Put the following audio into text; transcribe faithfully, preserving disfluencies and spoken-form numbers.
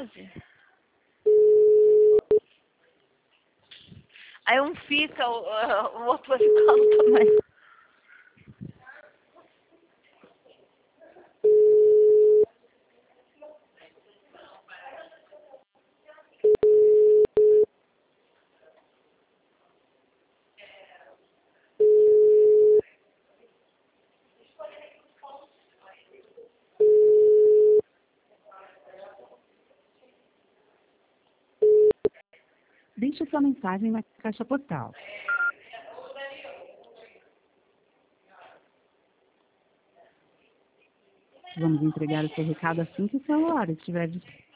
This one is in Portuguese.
quase. Aí um fica, o, o outro vai ficando também. Deixe sua mensagem na caixa postal. Vamos entregar o seu recado assim que o celular estiver disponível.